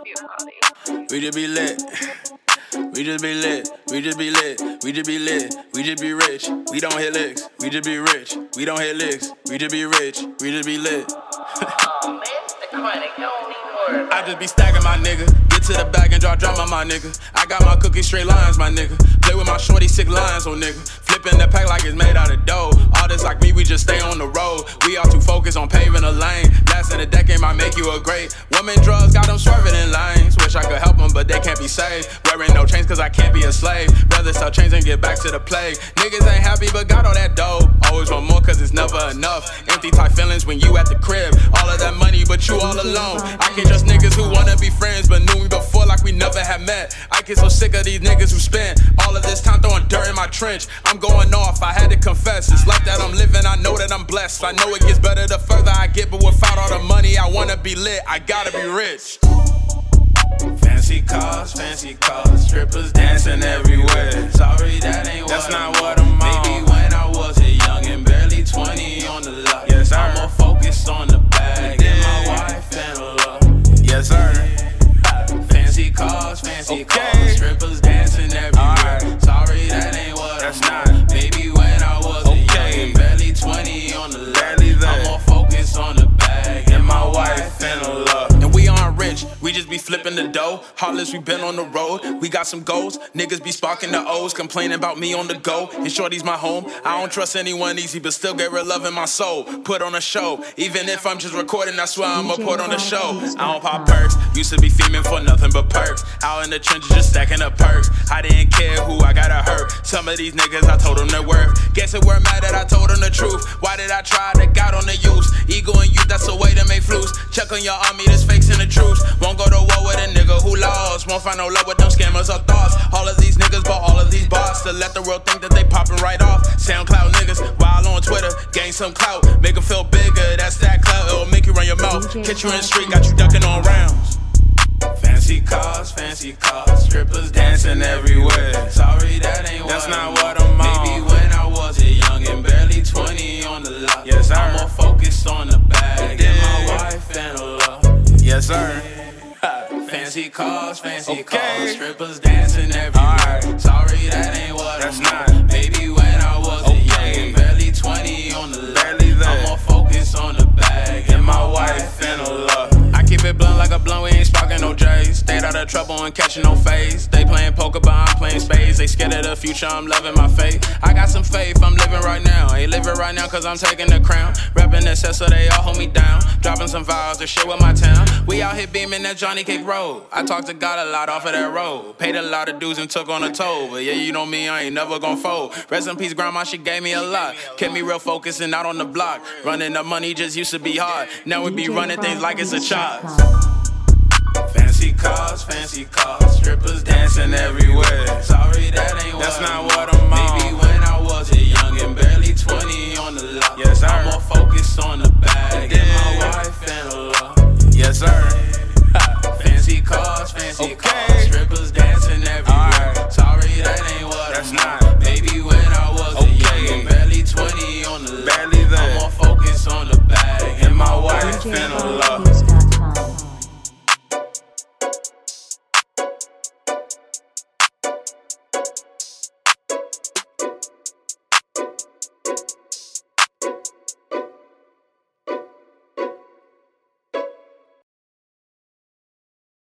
We just be lit. We just be lit. We just be lit. We just be lit. We just be rich. We don't hit licks. We just be rich. We don't hit licks. We just be rich. We just be lit. I just be stacking my nigga. Get to the bag and drop drama, my nigga. I got my cookies straight lines, my nigga. Play with my shorty, sick lines, oh nigga. Flipping the pack like it's made out of dough. All this like me, we just stay on the road. We all too focused on paving the lane. Last in the decade might make you a great. Woman drugs got them swerving in lanes. Wish I could help them, but they can't be saved. Wearing no chains cause I can't be a slave. Rather sell chains and get back to the plague. Niggas ain't happy but got all that dough. Always want more cause it's never enough. Empty type feelings when you at the crib. All of that money but you all alone. I can't trust niggas who wanna be friends but knew me before like we never had met. I get so sick of these niggas who spend all of this time throwing dirt in my trench. I'm going off, I had to confess. It's like that I'm living, I know that I'm blessed. I know it gets better the further I get, but without all the money I wanna be lit, I gotta be rich. Fancy cars, strippers dancing everywhere. Sorry, that ain't what that's not what I'm on. Maybe when I was a young and barely 20 on the lot. Yes, sir. I'm more focused on the bag and my wife and love. Yes, sir. Fancy cars, strippers dancing everywhere. Right. Sorry, that ain't what that's I'm not. On. Maybe when I was a young and barely 20 on the lot. I'm more focused on the bag and my wife and love. And we aren't rich, we just be flipping the dough. Heartless, we been on the road, we got some goals. Niggas be sparking the O's, complaining about me on the go. And shorty's my home, I don't trust anyone easy, but still get real love in my soul. Put on a show, even if I'm just recording, I swear I'ma put on a show. I don't pop perks, used to be feaming for nothing but perks. Out in the trenches just stacking up perks. I didn't care who I gotta hurt. Some of these niggas, I told them their worth. Guess it were mad that I told them the truth. Why did I try to got on the use? Ego and youth, that's a way to make flus. Check on your army, there's fakes and the truth. Won't go to war with a nigga who lost. Won't find no love with them scammers or thoughts. All of these niggas bought all of these bars to let the world think that they popping right off. SoundCloud niggas, while on Twitter, gain some clout. Make them feel bigger, that's that clout. It'll make you run your mouth. Catch you in the street, got you ducking on rounds. Fancy cars, strippers dancing everywhere. Sorry, that ain't what that's not what I'm on. Maybe when I was a young and barely 20 on the lot. Yes, sir. I'm more focused on the bag and my wife and love. Yes, sir. Fancy cars, strippers dancing everywhere. Right. Sorry, that ain't what that's I'm not. On. Maybe when I was a young and barely 20 on the lot. I'm more focused on the bag and my wife and love. Keep it blunt like a blunt, we ain't sparking no J's. Stayed out of trouble and catching no phase. They playing poker, but I'm playing spades. They scared of the future, I'm loving my fate. I got some faith, I'm living right now. Ain't living right now cause I'm taking the crown. Rapping that set so they all hold me down. Dropping some vows to shit with my town. We out here beaming that Johnny Cake Road. I talked to God a lot off of that road. Paid a lot of dues and took on a toll. But yeah, you know me, I ain't never gon' fold. Rest in peace, grandma, she gave me a lot. Kept me real focused and out on the block. Running up money just used to be hard. Now we be running things like it's a chop. Fancy cars, strippers dancing everywhere. Sorry, that ain't what that's not what I'm